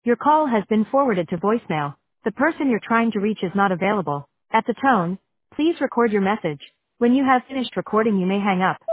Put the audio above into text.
Your call has been forwarded to voicemail. The person you're trying to reach is not available. At the tone, please record your message. When you have finished recording, you may hang up.